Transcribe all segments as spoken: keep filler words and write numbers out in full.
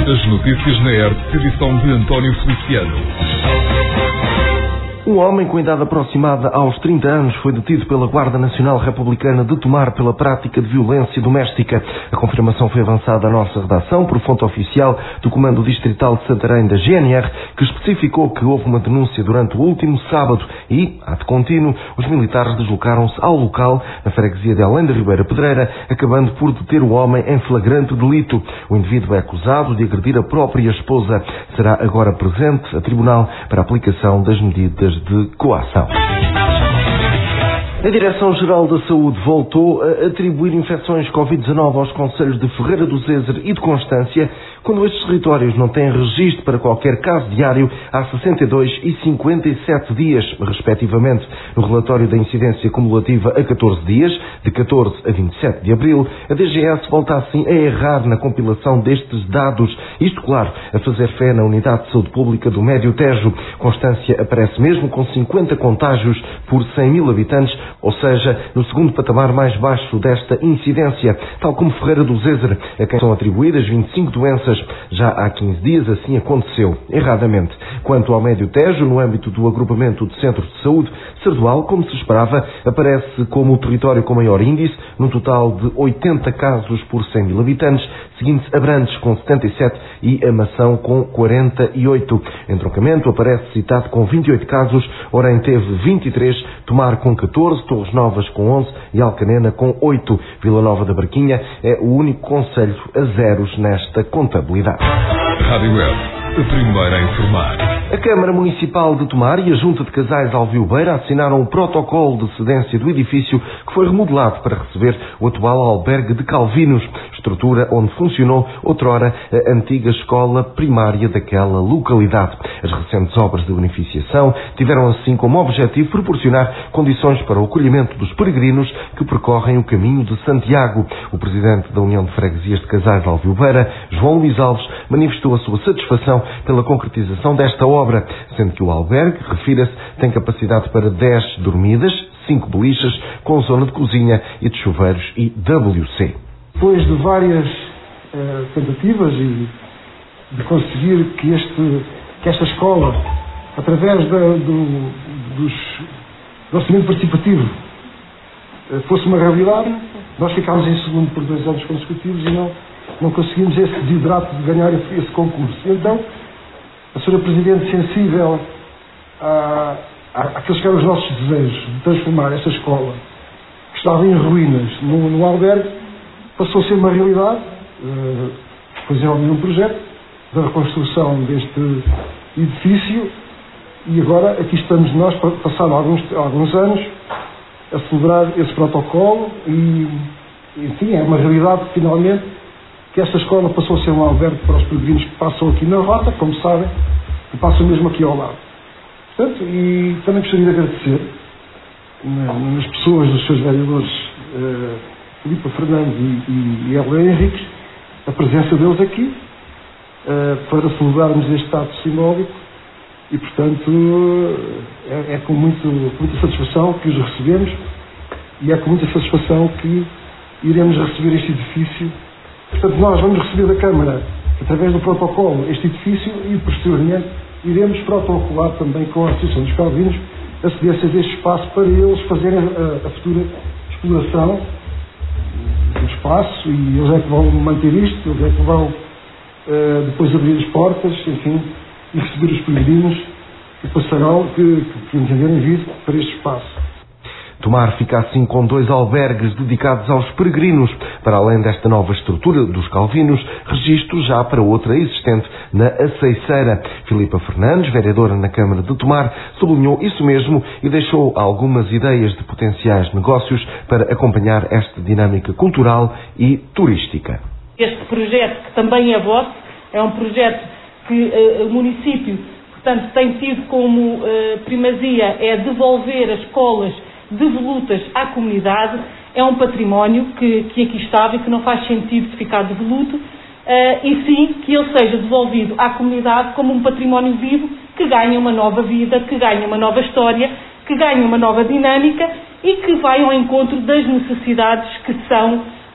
As notícias na R T P, edição de António Feliciano. Um homem com idade aproximada aos trinta anos foi detido pela Guarda Nacional Republicana de Tomar pela prática de violência doméstica. A confirmação foi avançada à nossa redação por fonte oficial do Comando Distrital de Santarém da G N R, que especificou que houve uma denúncia durante o último sábado e, ato contínuo, os militares deslocaram-se ao local, na freguesia de Além da Ribeira Pedreira, acabando por deter o homem em flagrante delito. O indivíduo é acusado de agredir a própria esposa. Será agora presente a tribunal para a aplicação das medidas de coação. A Direção-Geral da Saúde voltou a atribuir infecções covid dezanove aos concelhos de Ferreira do Zezer e de Constância, quando estes territórios não têm registro para qualquer caso diário há sessenta e dois e cinquenta e sete dias, respectivamente. No relatório da incidência cumulativa a catorze dias, de catorze a vinte e sete de abril, a D G S volta assim a errar na compilação destes dados. Isto, claro, a fazer fé na Unidade de Saúde Pública do Médio Tejo. Constância aparece mesmo com cinquenta contágios por cem mil habitantes, ou seja, no segundo patamar mais baixo desta incidência, tal como Ferreira do Zezer, a quem são atribuídas vinte e cinco doenças. Já há quinze dias assim aconteceu, erradamente. Quanto ao Médio Tejo, no âmbito do agrupamento de centros de saúde, Sardual, como se esperava, aparece como o território com maior índice, num total de oitenta casos por cem mil habitantes, seguindo-se Abrantes com setenta e sete e Amação com quarenta e oito. Entroncamento aparece citado com vinte e oito casos, Orem teve vinte e três, Tomar com catorze, Torres Novas com onze e Alcanena com oito. Vila Nova da Barquinha é o único concelho a zeros nesta contabilidade. Rádio Web, a primeira a informar. A Câmara Municipal de Tomar e a Junta de Casais Alviobeira assinaram o protocolo de cedência do edifício que foi remodelado para receber o atual albergue de Calvinos, estrutura onde funcionou outrora a antiga escola primária daquela localidade. As recentes obras de beneficiação tiveram assim como objetivo proporcionar condições para o acolhimento dos peregrinos que percorrem o caminho de Santiago. O presidente da União de Freguesias de Casais Alviobeira, João Luís Alves, manifestou a sua satisfação pela concretização desta obra. obra, sendo que o albergue, refira-se, tem capacidade para dez dormidas, cinco beliches, com zona de cozinha e de chuveiros e W C. Depois de várias uh, tentativas e de conseguir que, este, que esta escola, através da, do, dos, do orçamento participativo, uh, fosse uma realidade, nós ficámos em segundo por dois anos consecutivos e não, não conseguimos esse desidrato de ganhar esse concurso. Então, a senhora Presidente, sensível a, a, àqueles que eram os nossos desejos de transformar esta escola, que estava em ruínas, no, no albergue, passou a ser uma realidade. Uh, foi desenvolvido um projeto da reconstrução deste edifício e agora aqui estamos nós, passado alguns, alguns anos, a celebrar esse protocolo e, enfim, é uma realidade finalmente que esta escola passou a ser um albergue para os peregrinos que passam aqui na rota, como sabem, e passam mesmo aqui ao lado. Portanto, e também gostaria de agradecer nas pessoas dos seus vereadores uh, Filipe Fernandes e, e, e Helena Henriques, a presença deles aqui, uh, para celebrarmos este ato simbólico e, portanto, é, é com, muito, com muita satisfação que os recebemos e é com muita satisfação que iremos receber este edifício. Portanto, nós vamos receber da Câmara, através do protocolo, este edifício e, posteriormente, iremos protocolar também com a Associação dos Calvinos a cedência deste espaço para eles fazerem a, a futura exploração do espaço e eles é que vão manter isto, eles é que vão uh, depois abrir as portas, enfim, e receber os peregrinos que passarão, que, que, que entenderem vir para este espaço. Tomar fica assim com dois albergues dedicados aos peregrinos. Para além desta nova estrutura dos Calvinos, registro já para outra existente na Aceiceira. Filipa Fernandes, vereadora na Câmara de Tomar, sublinhou isso mesmo e deixou algumas ideias de potenciais negócios para acompanhar esta dinâmica cultural e turística. Este projeto, que também é vosso, é um projeto que uh, o município, portanto, tem tido como uh, primazia é devolver as escolas devolutas à comunidade. É um património que, que aqui estava e que não faz sentido ficar devoluto, uh, e sim que ele seja devolvido à comunidade como um património vivo que ganha uma nova vida, que ganha uma nova história, que ganha uma nova dinâmica e que vai ao encontro das necessidades que são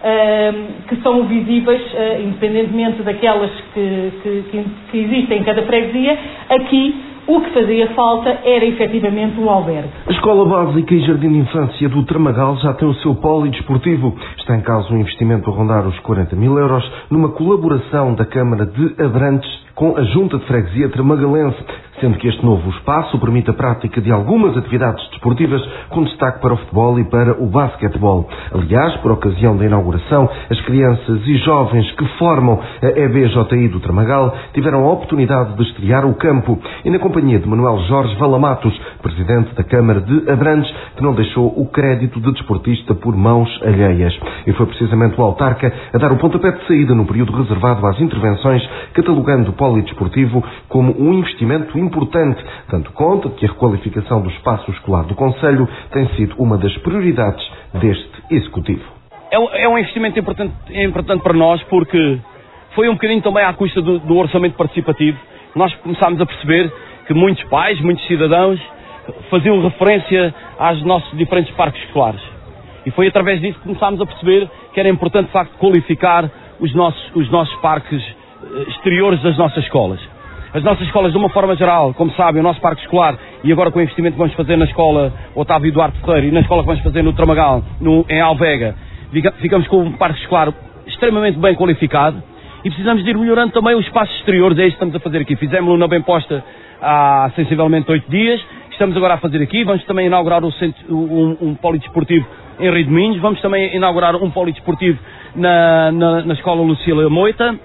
que são visíveis, independentemente daquelas que, que, que existem em cada freguesia. Aqui o que fazia falta era efetivamente um albergue. A Escola Básica e Jardim de Infância do Tramagal já tem o seu polidesportivo. Está em causa um investimento a rondar os quarenta mil euros numa colaboração da Câmara de Abrantes com a Junta de Freguesia Tramagalense, sendo que este novo espaço permite a prática de algumas atividades desportivas com destaque para o futebol e para o basquetebol. Aliás, por ocasião da inauguração, as crianças e jovens que formam a E B J I do Tramagal tiveram a oportunidade de estrear o campo e na companhia de Manuel Jorge Valamatos, presidente da Câmara de Abrantes, que não deixou o crédito de desportista por mãos alheias. E foi precisamente o autarca a dar o pontapé de saída no período reservado às intervenções, catalogando o polidesportivo como um investimento importante, dando conta de que a requalificação do espaço escolar do Concelho tem sido uma das prioridades deste Executivo. É um, é um investimento importante, importante para nós, porque foi um bocadinho também à custa do, do orçamento participativo. Nós começámos a perceber que muitos pais, muitos cidadãos faziam referência aos nossos diferentes parques escolares. E foi através disso que começámos a perceber que era importante, de facto, qualificar os nossos, os nossos parques exteriores das nossas escolas. As nossas escolas, de uma forma geral, como sabem, o nosso parque escolar, e agora com o investimento que vamos fazer na escola Otávio Eduardo Ferreira e na escola que vamos fazer no Tramagal, no, em Alvega, ficamos com um parque escolar extremamente bem qualificado e precisamos de ir melhorando também os espaços exteriores. É isso que estamos a fazer aqui. Fizemos-lo na Bem Posta há sensivelmente oito dias, estamos agora a fazer aqui. Vamos também inaugurar um, centro, um, um polidesportivo em Rio de Minhos, vamos também inaugurar um polidesportivo na, na, na escola Lucília Moita.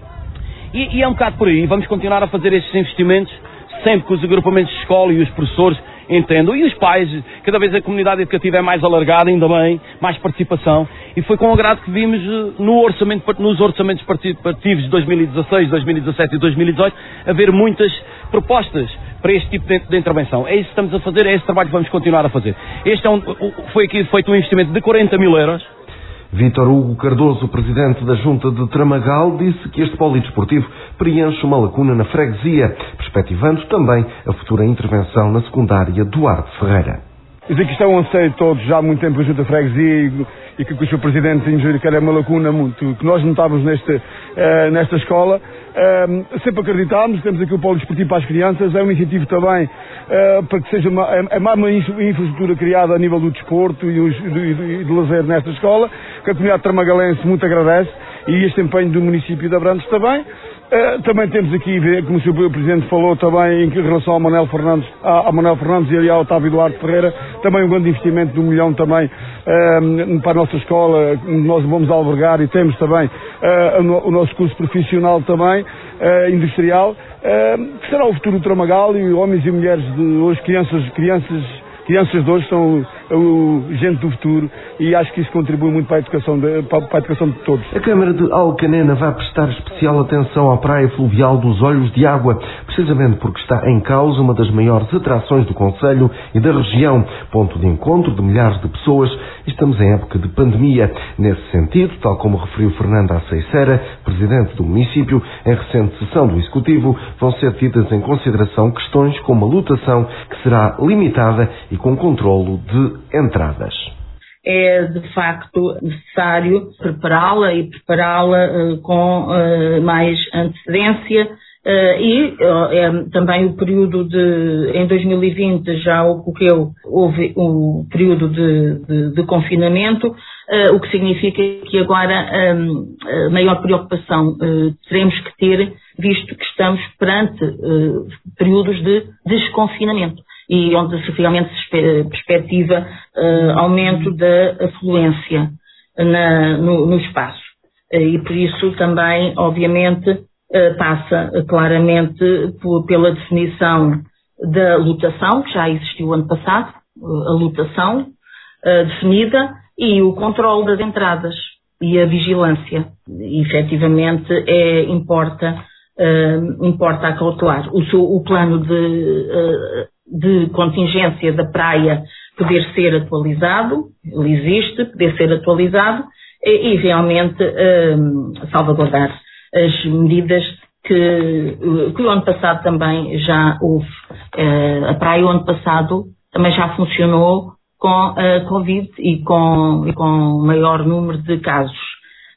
E, e é um bocado por aí, vamos continuar a fazer estes investimentos sempre que os agrupamentos de escola e os professores entendam, e os pais, cada vez a comunidade educativa é mais alargada, ainda bem, mais participação, e foi com agrado que vimos no orçamento, nos orçamentos participativos de dois mil e dezasseis, dois mil e dezassete e dois mil e dezoito, haver muitas propostas para este tipo de, de intervenção. É isso que estamos a fazer, é esse trabalho que vamos continuar a fazer. Este é um, foi aqui feito um investimento de quarenta mil euros, Vítor Hugo Cardoso, presidente da Junta de Tramagal, disse que este polidesportivo preenche uma lacuna na freguesia, perspectivando também a futura intervenção na secundária Duarte Ferreira. Dizer que isto é um anseio de todos, já há muito tempo a Junta de Freguesia e, e que o seu Presidente injúria que era uma lacuna muito, que nós notávamos neste, uh, nesta escola. Uh, sempre acreditámos, temos aqui o polo desportivo para as crianças, é um incentivo também uh, para que seja uma, é, é mais uma infraestrutura criada a nível do desporto e, os, do, e de lazer nesta escola, que a comunidade tramagalense muito agradece, e este empenho do município de Abrantes também. Uh, também temos aqui, como o senhor Presidente falou, também em relação ao Manuel Fernandes, ao Manuel Fernandes e ao Otávio Eduardo Ferreira, também um grande investimento de um milhão também uh, para a nossa escola, nós vamos albergar, e temos também uh, o nosso curso profissional também, uh, industrial, uh, que será o futuro do Tramagal, e homens e mulheres de hoje, crianças, crianças, crianças de hoje são o gente do futuro, e acho que isso contribui muito para a educação de, para a educação de todos. A Câmara de Alcanena vai prestar especial atenção à praia fluvial dos Olhos de Água, precisamente porque está em causa uma das maiores atrações do concelho e da região, ponto de encontro de milhares de pessoas, e estamos em época de pandemia. Nesse sentido, tal como referiu Fernanda Aceicera, presidente do município, em recente sessão do Executivo, vão ser tidas em consideração questões como a lotação, que será limitada e com controlo de entradas. É de facto necessário prepará-la e prepará-la uh, com uh, mais antecedência uh, e uh, é, também o período de, em dois mil e vinte já ocorreu, houve o um período de, de, de confinamento, uh, o que significa que agora um, a maior preocupação uh, teremos que ter, visto que estamos perante uh, períodos de desconfinamento, e onde realmente se perspectiva uh, aumento da afluência na, no, no espaço. Uh, e por isso também, obviamente, uh, passa uh, claramente por, pela definição da lotação, que já existiu ano passado, uh, a lotação uh, definida, e o controle das entradas e a vigilância. E, efetivamente, é, importa, uh, importa acautelar. O, o plano de... Uh, de contingência da praia poder ser atualizado, ele existe, poder ser atualizado e, e realmente um, salvaguardar as medidas que, que o ano passado também já houve. Uh, a praia o ano passado também já funcionou com a Covid e com, e com maior número de casos.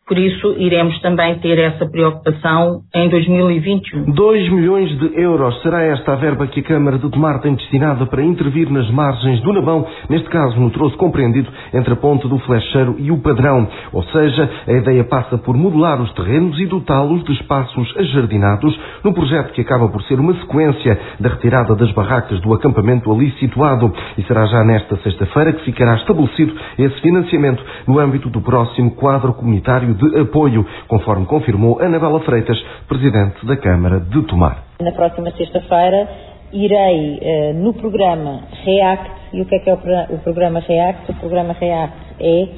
por isso iremos também ter essa preocupação em dois mil e vinte e um. dois milhões de euros será esta a verba que a Câmara de Tomar tem destinada para intervir nas margens do Nabão, neste caso no troço compreendido entre a ponte do Flecheiro e o Padrão. Ou seja, a ideia passa por modelar os terrenos e dotá-los de espaços ajardinados, num projeto que acaba por ser uma sequência da retirada das barracas do acampamento ali situado. E será já nesta sexta-feira que ficará estabelecido esse financiamento no âmbito do próximo quadro comunitário de apoio, conforme confirmou Anabela Freitas, Presidente da Câmara de Tomar. Na próxima sexta-feira irei eh, no programa REACT. E o que é que é o, o programa REACT? O programa REACT é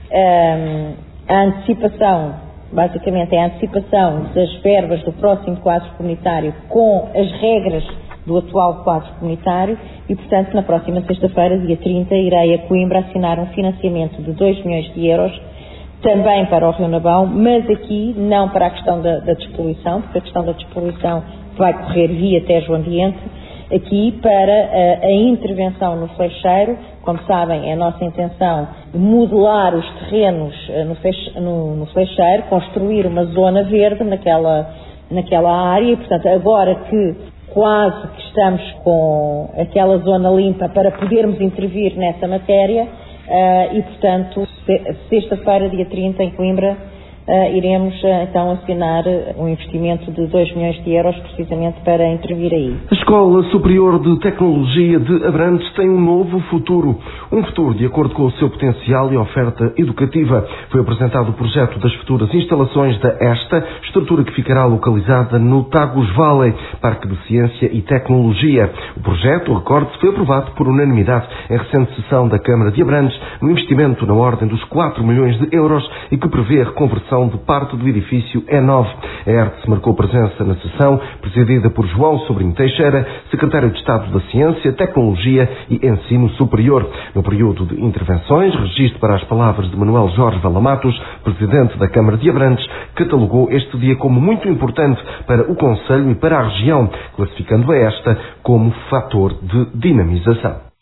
eh, a antecipação, basicamente é a antecipação das verbas do próximo quadro comunitário com as regras do atual quadro comunitário e, portanto, na próxima sexta-feira, dia trinta, irei a Coimbra assinar um financiamento de dois milhões de euros também para o Rio Nabão, mas aqui não para a questão da, da despoluição, porque a questão da despoluição vai correr via Tejo Ambiente, aqui para a, a intervenção no Flecheiro. Como sabem, é a nossa intenção modelar os terrenos no, fleche, no, no Flecheiro, construir uma zona verde naquela, naquela área e, portanto, agora que quase que estamos com aquela zona limpa para podermos intervir nessa matéria, Uh, e, portanto, sexta-feira, dia trinta, em Coimbra, uh, iremos uh, então assinar um investimento de dois milhões de euros precisamente para intervir aí. A Escola Superior de Tecnologia de Abrantes tem um novo futuro. Um futuro de acordo com o seu potencial e oferta educativa. Foi apresentado o projeto das futuras instalações da ESTA, estrutura que ficará localizada no Tagus Valley, Parque de Ciência e Tecnologia. O projeto, recorde-se, foi aprovado por unanimidade em recente sessão da Câmara de Abrantes, um investimento na ordem dos quatro milhões de euros e que prevê a reconversão de parte do edifício E nove. A ERTE marcou presença na sessão, presidida por João Sobrinho Teixeira, Secretário de Estado da Ciência, Tecnologia e Ensino Superior. No período de intervenções, registro para as palavras de Manuel Jorge Valamatos, Presidente da Câmara de Abrantes, catalogou este dia como muito importante para o Concelho e para a região, classificando a esta como fator de dinamização.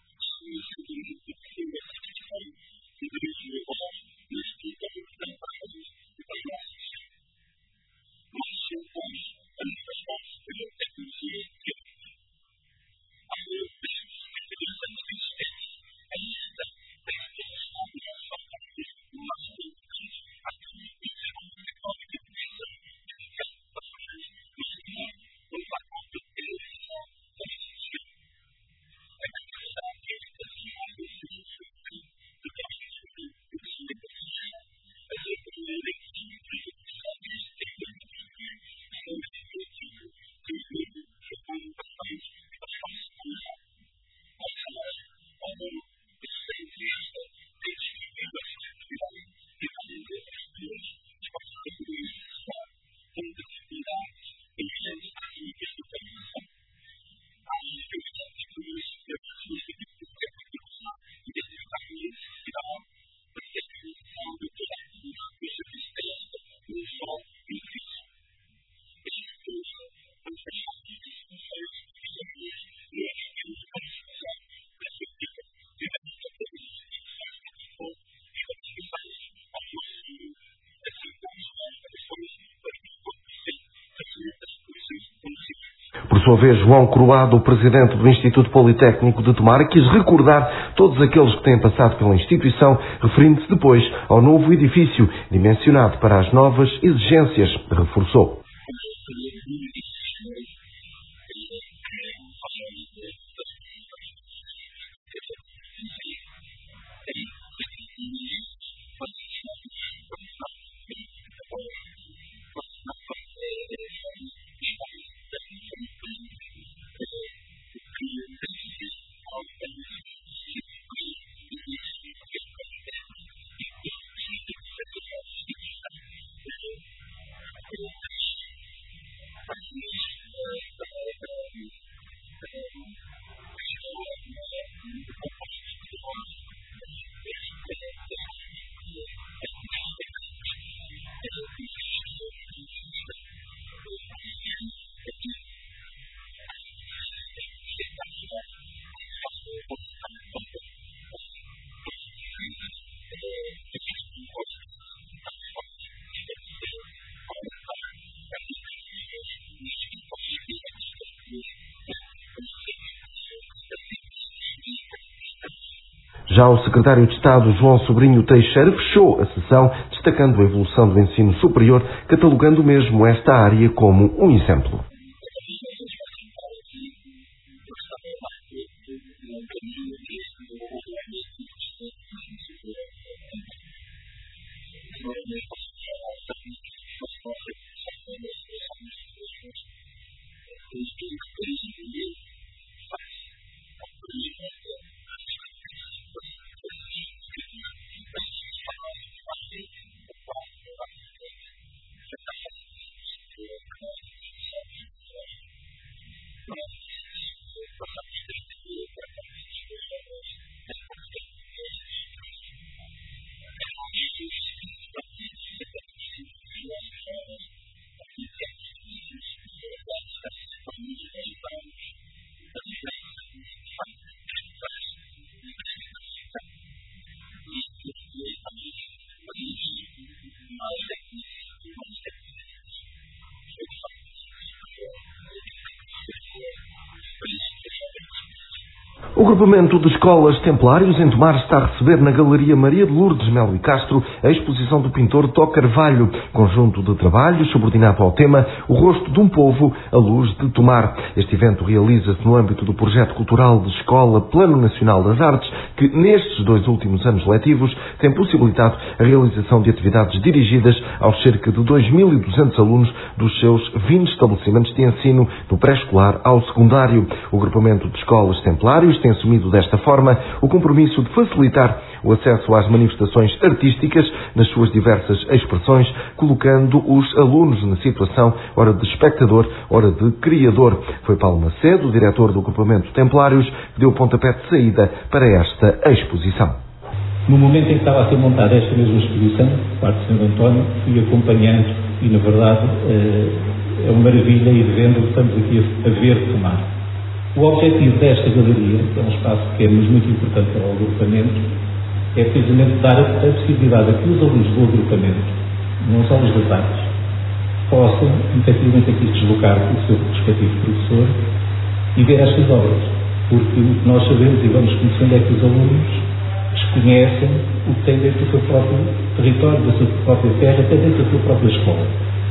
Por sua vez, João Croado, o presidente do Instituto Politécnico de Tomar, quis recordar todos aqueles que têm passado pela instituição, referindo-se depois ao novo edifício, dimensionado para as novas exigências, reforçou. Já o secretário de Estado, João Sobrinho Teixeira, fechou a sessão, destacando a evolução do ensino superior, catalogando mesmo esta área como um exemplo. O agrupamento de escolas Templários em Tomar está a receber na Galeria Maria de Lourdes Melo e Castro a exposição do pintor Tó Carvalho, conjunto de trabalhos subordinado ao tema O Rosto de um Povo, à Luz de Tomar. Este evento realiza-se no âmbito do projeto cultural de escola Plano Nacional das Artes, que nestes dois últimos anos letivos tem possibilitado a realização de atividades dirigidas aos cerca de dois mil e duzentos alunos dos seus vinte estabelecimentos de ensino, do pré-escolar ao secundário. O agrupamento de escolas Templários tem assumido desta forma o compromisso de facilitar o acesso às manifestações artísticas nas suas diversas expressões, colocando os alunos na situação ora de espectador, ora de criador. Foi Paulo Macedo, o diretor do agrupamento Templários, que deu o pontapé de saída para esta exposição. No momento em que estava a ser montada esta mesma exposição, por parte do senhor António, fui acompanhando e, na verdade, é uma maravilha ir vendo o que estamos aqui a ver tomar. O objetivo desta galeria, que é um espaço pequeno, mas muito importante para o agrupamento, é precisamente dar a possibilidade a que os alunos do agrupamento, não só os das artes, possam, efetivamente, aqui se deslocar com o seu respectivo professor e ver estas obras. Porque o que nós sabemos e vamos conhecendo é que os alunos desconhecem o que tem dentro do seu próprio território, da sua própria terra, até dentro da sua própria escola.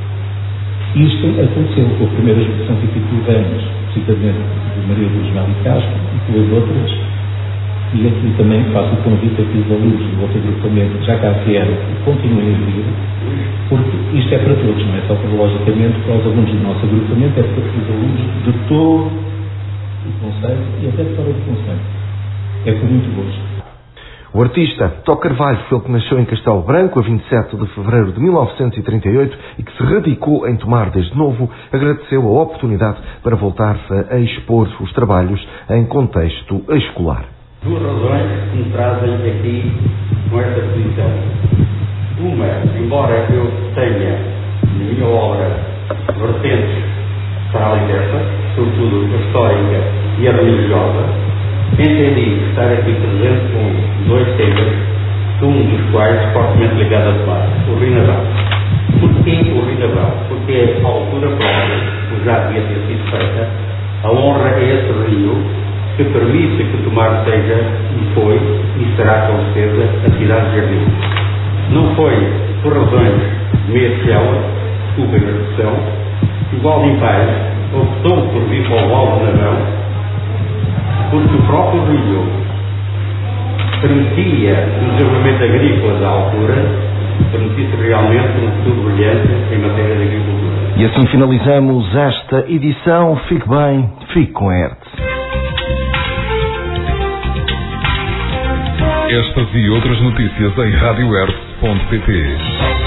Isto aconteceu com a primeira exposição que aqui tivemos, precisamente de Maria Lourdes Melo e Castro, e com as outras, e aqui também faço o convite a que os alunos do outro agrupamento, já cá vieram, continuem a vir, porque isto é para todos, não é só para, logicamente, para os alunos do nosso agrupamento, é para os alunos de todo o Conselho e até fora do Conselho. É com muito gosto. O artista Tó Carvalho foi ele que nasceu em Castelo Branco a vinte e sete de fevereiro de mil novecentos e trinta e oito e que se radicou em Tomar desde novo, agradeceu a oportunidade para voltar a expor os trabalhos em contexto escolar. Duas razões que me trazem aqui com esta posição. Uma, embora eu tenha na minha obra vertentes para a diversa, sobretudo a histórica e a religiosa, entendi estar aqui presente com dois temas, um dos quais fortemente ligado a Tomar, o Rinabal. Porquê o Rinabal? Porque é a altura própria, que já devia ter sido feita, a honra a esse rio que permite que Tomar seja, e foi, e será com certeza, a cidade de Jardim. Não foi por razões meio céu, desculpa a expressão, que o Valdir Paz optou por vir para o Val de Navão, porque o próprio rio permitia o desenvolvimento agrícola da altura, permitisse realmente um futuro brilhante em matéria de agricultura. E assim finalizamos esta edição. Fique bem, fique com a Hertz. Estas e outras notícias em rádio hertz ponto pt.